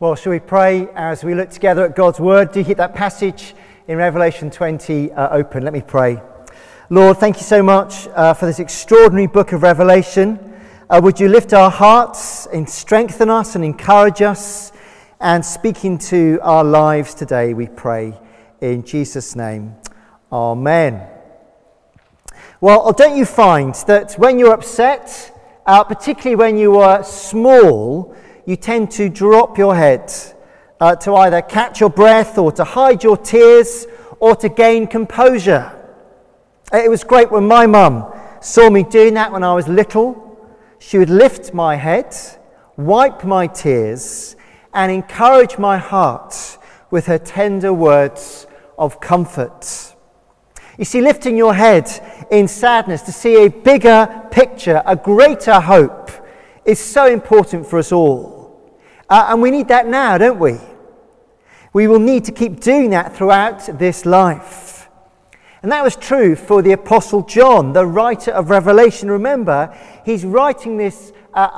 Well, shall we pray as we look together at God's Word? Do keep that passage in Revelation 20 open. Let me pray. Lord, thank you so much for this extraordinary book of Revelation. Would you lift our hearts and strengthen us and encourage us and speak into our lives today, we pray. In Jesus' name, Amen. Well, don't you find that when you're upset, particularly when you are small, you tend to drop your head to either catch your breath or to hide your tears or to gain composure. It was great when my mum saw me doing that when I was little. She would lift my head, wipe my tears, and encourage my heart with her tender words of comfort. You see, lifting your head in sadness to see a bigger picture, a greater hope, is so important for us all. And we need that now, don't we? We will need to keep doing that throughout this life. And that was true for the Apostle John, the writer of Revelation. Remember, he's writing this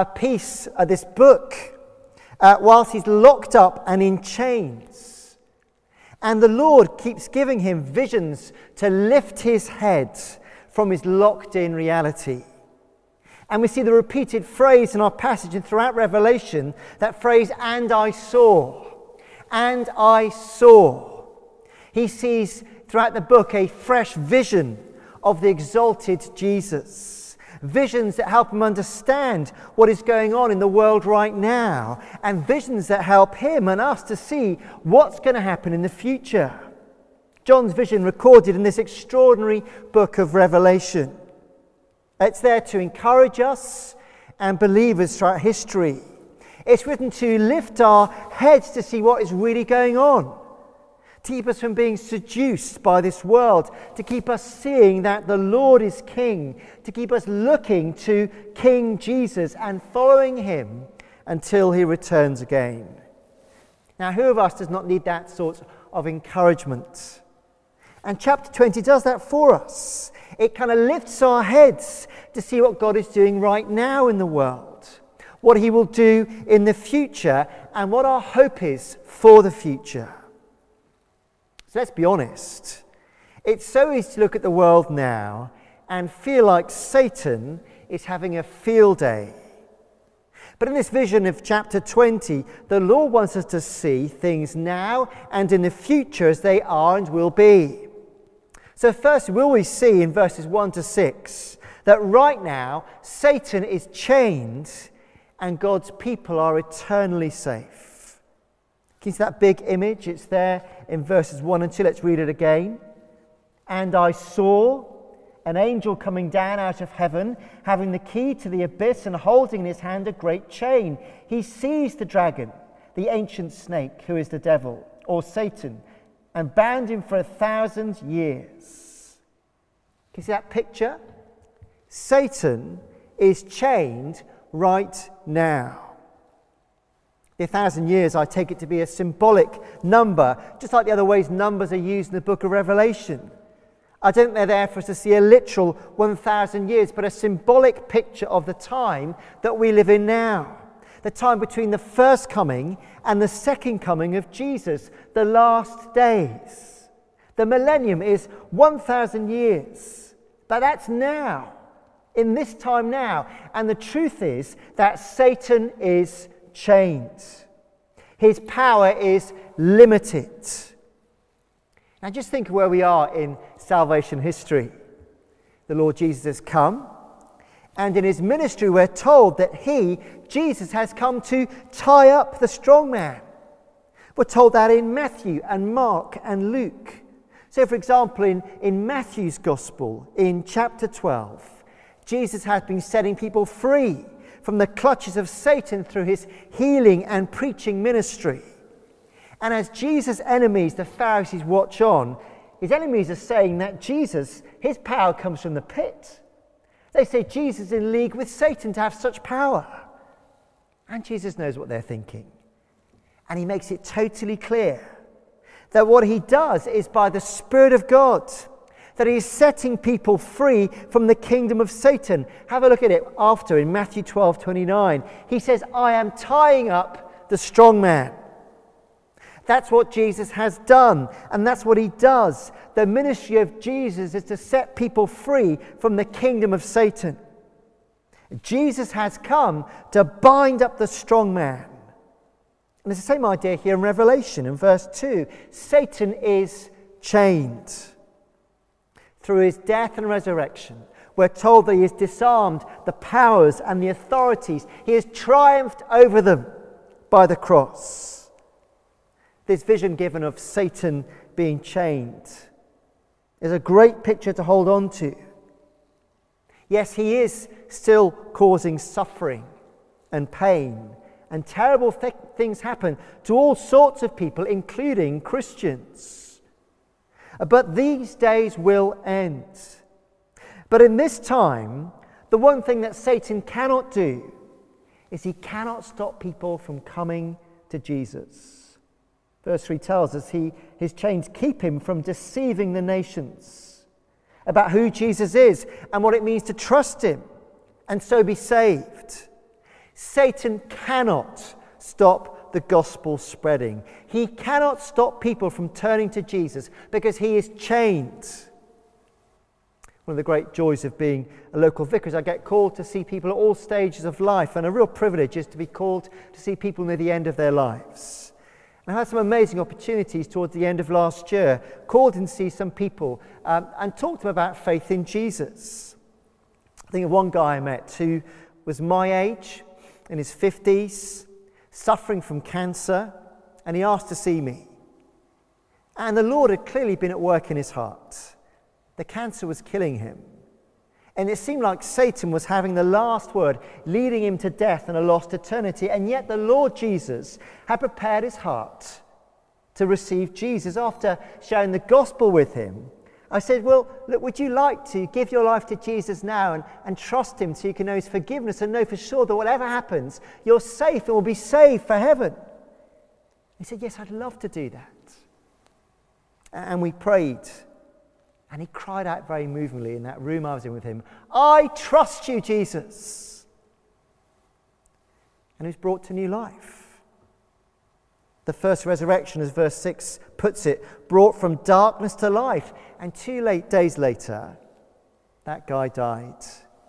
this book, whilst he's locked up and in chains. And the Lord keeps giving him visions to lift his head from his locked-in reality. And we see the repeated phrase in our passage and throughout Revelation, that phrase, "and I saw." And I saw. He sees throughout the book a fresh vision of the exalted Jesus. Visions that help him understand what is going on in the world right now. And visions that help him and us to see what's going to happen in the future. John's vision recorded in this extraordinary book of Revelation. It's there to encourage us and believers throughout history. It's written to lift our heads to see what is really going on, to keep us from being seduced by this world, to keep us seeing that the Lord is King, to keep us looking to King Jesus and following him until he returns again. Now, who of us does not need that sort of encouragement? And chapter 20 does that for us. It kind of lifts our heads to see what God is doing right now in the world, what he will do in the future, and what our hope is for the future. So let's be honest. It's so easy to look at the world now and feel like Satan is having a field day. But in this vision of chapter 20, the Lord wants us to see things now and in the future as they are and will be. So first, will we see in verses 1 to 6 that right now Satan is chained and God's people are eternally safe. Can you see that big image? It's there in verses 1 and 2. Let's read it again. "And I saw an angel coming down out of heaven, having the key to the abyss and holding in his hand a great chain. He seized the dragon, the ancient snake, who is the devil, or Satan, and bound him for 1,000 years. Can you see that picture? Satan is chained right now. The 1,000 years, I take it to be a symbolic number, just like the other ways numbers are used in the book of Revelation. I don't think they're there for us to see a literal 1,000 years, but a symbolic picture of the time that we live in now. The time between the first coming and the second coming of Jesus, the last days. The millennium is 1,000 years, but that's now, in this time now. And the truth is that Satan is chained. His power is limited. Now just think of where we are in salvation history. The Lord Jesus has come, and in his ministry we're told that he, Jesus, has come to tie up the strong man. We're told that in Matthew and Mark and Luke. So for example, in Matthew's Gospel, in chapter 12, Jesus has been setting people free from the clutches of Satan through his healing and preaching ministry. And as Jesus' enemies, the Pharisees, watch on, his enemies are saying that Jesus, his power comes from the pit. They say Jesus is in league with Satan to have such power. And Jesus knows what they're thinking. And he makes it totally clear that what he does is by the Spirit of God, that he is setting people free from the kingdom of Satan. Have a look at it after in Matthew 12:29. He says, "I am tying up the strong man." That's what Jesus has done, and that's what he does. The ministry of Jesus is to set people free from the kingdom of Satan. Jesus has come to bind up the strong man. And it's the same idea here in Revelation in verse 2. Satan is chained. Through his death and resurrection, we're told that he has disarmed the powers and the authorities. He has triumphed over them by the cross. This vision given of Satan being chained is a great picture to hold on to. Yes, he is still causing suffering and pain, and terrible things happen to all sorts of people, including Christians. But these days will end. But in this time, the one thing that Satan cannot do is he cannot stop people from coming to Jesus. Verse 3 tells us his chains keep him from deceiving the nations about who Jesus is and what it means to trust him and so be saved. Satan cannot stop the gospel spreading. He cannot stop people from turning to Jesus because he is chained. One of the great joys of being a local vicar is I get called to see people at all stages of life, and a real privilege is to be called to see people near the end of their lives. And I had some amazing opportunities towards the end of last year, called in to see some people and talk to them about faith in Jesus. I think of one guy I met who was my age, in his 50s, suffering from cancer, and he asked to see me. And the Lord had clearly been at work in his heart. The cancer was killing him. And it seemed like Satan was having the last word, leading him to death and a lost eternity. And yet the Lord Jesus had prepared his heart to receive Jesus. After sharing the gospel with him, I said, well, look, would you like to give your life to Jesus now and trust him so you can know his forgiveness and know for sure that whatever happens, you're safe and will be saved for heaven? He said, yes, I'd love to do that. And we prayed. And he cried out very movingly in that room I was in with him, I trust you, Jesus. And he was brought to new life. The first resurrection, as verse 6 puts it, brought from darkness to life. And 2 days later, that guy died.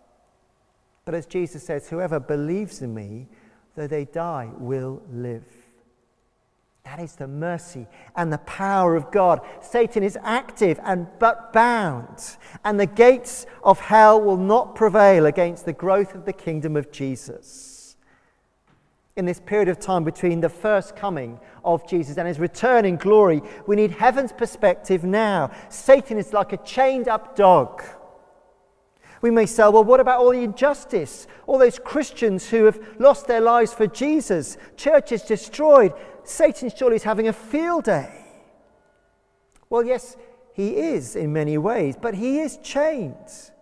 But as Jesus says, whoever believes in me, though they die, will live. That is the mercy and the power of God. Satan is active and but bound, and the gates of hell will not prevail against the growth of the kingdom of Jesus. In this period of time between the first coming of Jesus and his return in glory, we need heaven's perspective now. Satan is like a chained up dog. We may say, well, what about all the injustice? All those Christians who have lost their lives for Jesus, churches destroyed. Satan surely is having a field day. Well, yes, he is in many ways, but he is chained.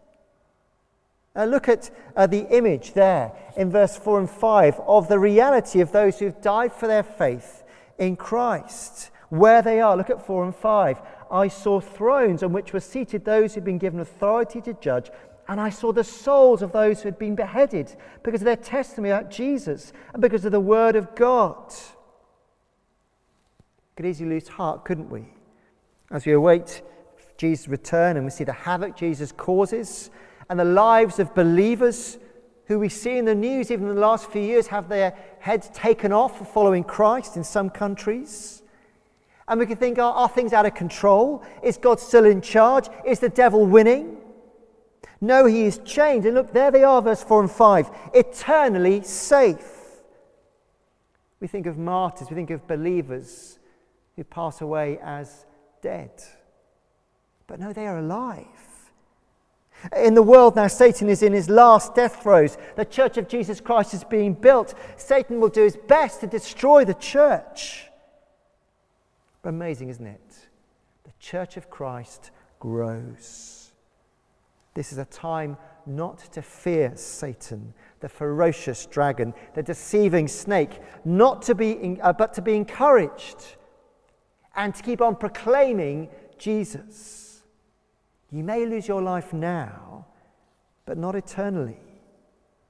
Look at the image there in verse 4 and 5 of the reality of those who've died for their faith in Christ. Where they are, look at 4 and 5. I saw thrones on which were seated those who'd been given authority to judge, and I saw the souls of those who had been beheaded because of their testimony about Jesus and because of the word of God. Could easily lose heart, couldn't we? As we await Jesus' return and we see the havoc Jesus causes and the lives of believers who we see in the news even in the last few years have their heads taken off for following Christ in some countries. And we can think, are things out of control? Is God still in charge? Is the devil winning? No, he is chained. And look, there they are, verse 4 and 5, eternally safe. We think of martyrs, we think of believers who pass away as dead. But no, they are alive. In the world now, Satan is in his last death throes. The church of Jesus Christ is being built. Satan will do his best to destroy the church. But amazing, isn't it? The church of Christ grows. This is a time not to fear Satan, the ferocious dragon, the deceiving snake, but to be encouraged and to keep on proclaiming Jesus. You may lose your life now, but not eternally.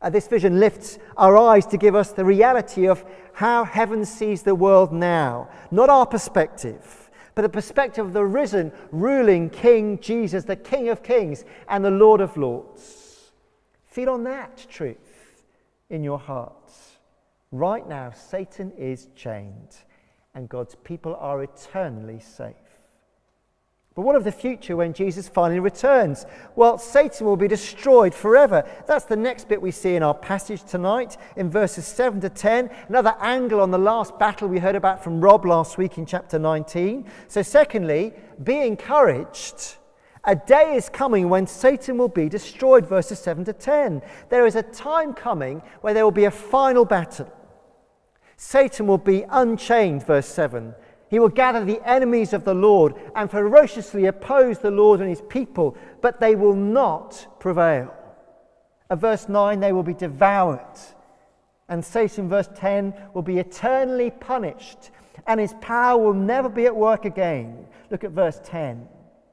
This vision lifts our eyes to give us the reality of how heaven sees the world now. Not our perspective, but the perspective of the risen, ruling King Jesus, the King of Kings and the Lord of Lords. Feel on that truth in your hearts. Right now, Satan is chained and God's people are eternally safe. But what of the future when Jesus finally returns? Well, Satan will be destroyed forever. That's the next bit we see in our passage tonight in verses 7 to 10. Another angle on the last battle we heard about from Rob last week in chapter 19. So secondly, be encouraged. A day is coming when Satan will be destroyed, verses 7 to 10. There is a time coming where there will be a final battle. Satan will be unchained, verse 7. He will gather the enemies of the Lord and ferociously oppose the Lord and his people, but they will not prevail. At verse 9, they will be devoured. And Satan, verse 10, will be eternally punished, and his power will never be at work again. Look at verse 10.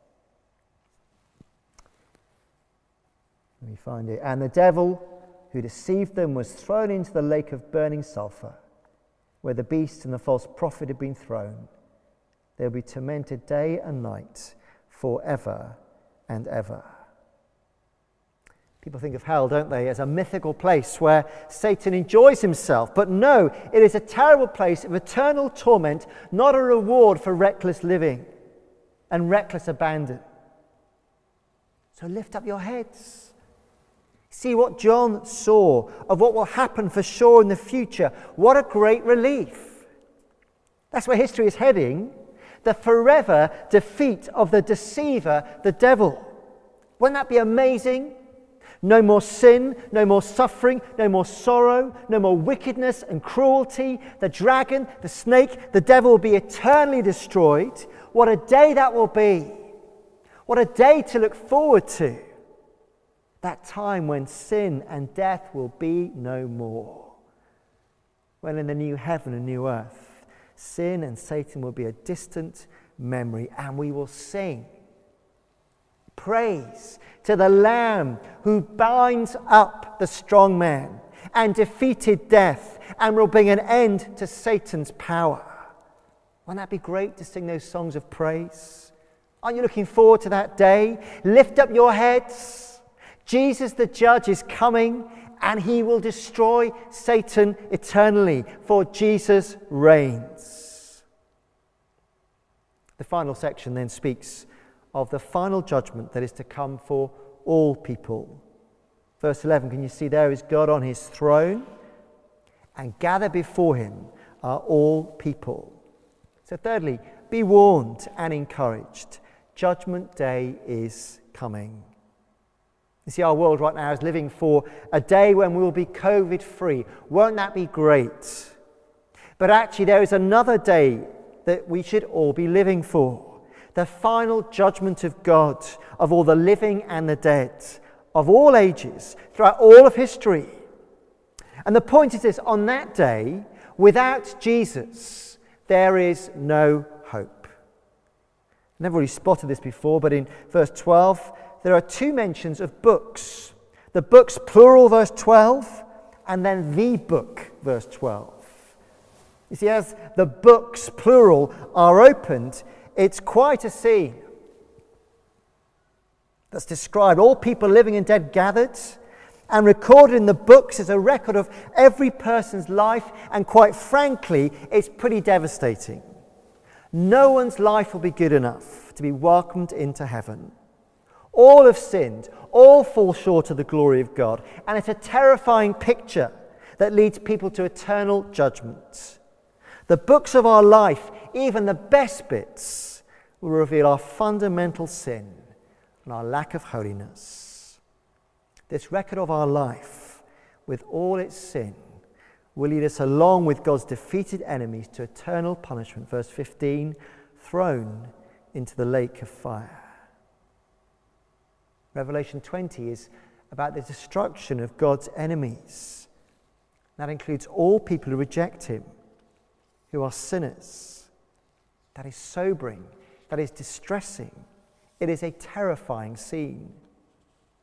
Let me find it. And the devil who deceived them was thrown into the lake of burning sulfur, where the beast and the false prophet have been thrown. They'll be tormented day and night forever and ever. People think of hell, don't they, as a mythical place where Satan enjoys himself. But no, it is a terrible place of eternal torment, not a reward for reckless living and reckless abandon. So lift up your heads. See what John saw of what will happen for sure in the future. What a great relief. That's where history is heading. The forever defeat of the deceiver, the devil. Wouldn't that be amazing? No more sin, no more suffering, no more sorrow, no more wickedness and cruelty. The dragon, the snake, the devil will be eternally destroyed. What a day that will be. What a day to look forward to. That time when sin and death will be no more. When in the new heaven and new earth, sin and Satan will be a distant memory, and we will sing praise to the Lamb who binds up the strong man and defeated death and will bring an end to Satan's power. Wouldn't that be great to sing those songs of praise? Aren't you looking forward to that day? Lift up your heads. Jesus the judge is coming, and he will destroy Satan eternally, for Jesus reigns. The final section then speaks of the final judgment that is to come for all people. Verse 11, can you see there is God on his throne, and gathered before him are all people. So thirdly, be warned and encouraged. Judgment day is coming. You see, our world right now is living for a day when we will be COVID-free. Won't that be great? But actually, there is another day that we should all be living for. The final judgment of God, of all the living and the dead, of all ages, throughout all of history. And the point is this: on that day, without Jesus, there is no hope. I've never really spotted this before, but in verse 12, there are two mentions of books. The books, plural, verse 12, and then the book, verse 12. You see, as the books, plural, are opened, it's quite a scene that's described. All people living and dead gathered, and recorded in the books is a record of every person's life, and quite frankly, it's pretty devastating. No one's life will be good enough to be welcomed into heaven. All have sinned, all fall short of the glory of God, and it's a terrifying picture that leads people to eternal judgment. The books of our life, even the best bits, will reveal our fundamental sin and our lack of holiness. This record of our life, with all its sin, will lead us along with God's defeated enemies to eternal punishment. Verse 15, thrown into the lake of fire. Revelation 20 is about the destruction of God's enemies. That includes all people who reject him, who are sinners. That is sobering. That is distressing. It is a terrifying scene.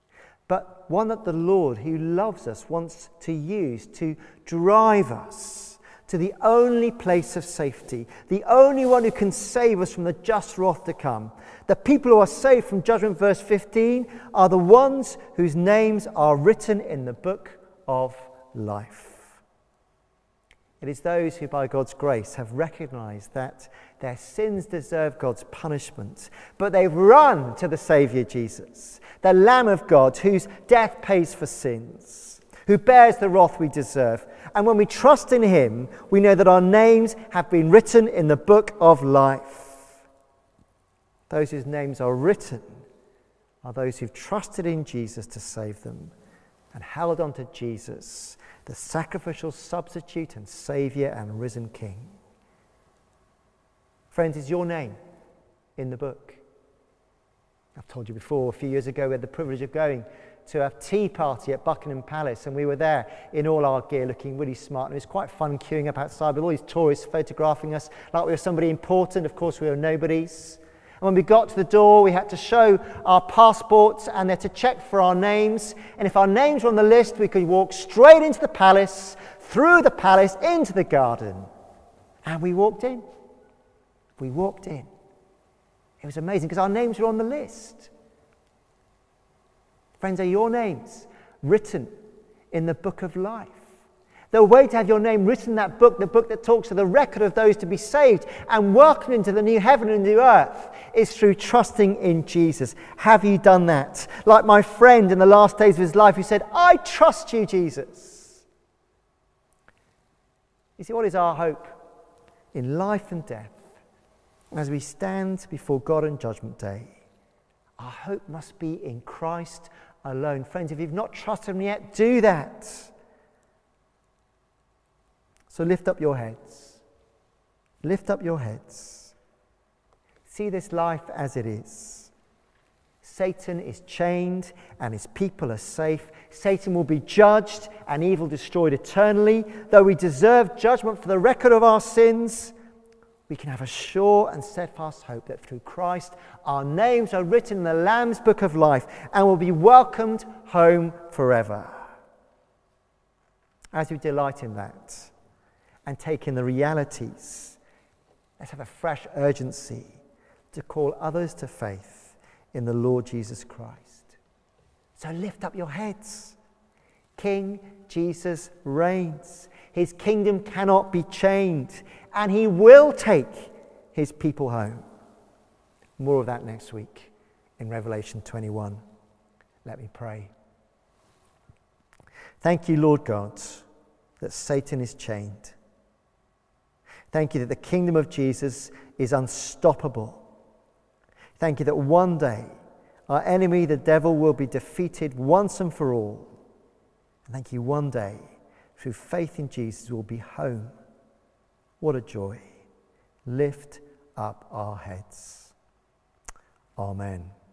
but one that the Lord, who loves us, wants to use to drive us to the only place of safety, the only one who can save us from the just wrath to come. The people who are saved from judgment, verse 15, are the ones whose names are written in the book of life. It is those who by God's grace have recognized that their sins deserve God's punishment, but they've run to the Saviour Jesus, the Lamb of God, whose death pays for sins, who bears the wrath we deserve. And when we trust in him, we know that our names have been written in the book of life. Those whose names are written are those who've trusted in Jesus to save them and held on to Jesus, the sacrificial substitute and Saviour and risen King. Friends, is your name in the book? I've told you before, a few years ago we had the privilege of going to a tea party at Buckingham Palace, and we were there in all our gear looking really smart, and it was quite fun queuing up outside with all these tourists photographing us like we were somebody important. Of course we were nobodies. And when we got to the door, we had to show our passports and they had to check for our names. And if our names were on the list, we could walk straight into the palace, through the palace, into the garden. And we walked in. We walked in. It was amazing because our names were on the list. Friends, are your names written in the book of life? The way to have your name written in that book, the book that talks to the record of those to be saved and welcomed into the new heaven and new earth, is through trusting in Jesus. Have you done that? Like my friend in the last days of his life who said, I trust you, Jesus. You see, what is our hope in life and death as we stand before God on Judgment Day? Our hope must be in Christ alone. Friends, if you've not trusted him yet, do that. So lift up your heads. Lift up your heads. See this life as it is. Satan is chained and his people are safe. Satan will be judged and evil destroyed eternally. Though we deserve judgment for the record of our sins, we can have a sure and steadfast hope that through Christ our names are written in the Lamb's book of life and will be welcomed home forever. As we delight in that and take in the realities, let's have a fresh urgency to call others to faith in the Lord Jesus Christ. So lift up your heads. King Jesus reigns. His kingdom cannot be chained, and he will take his people home. More of that next week in Revelation 21. Let me pray. Thank you, Lord God, that Satan is chained. Thank you that the kingdom of Jesus is unstoppable. Thank you that one day our enemy, the devil, will be defeated once and for all. And thank you one day, through faith in Jesus, we'll be home. What a joy. Lift up our heads. Amen.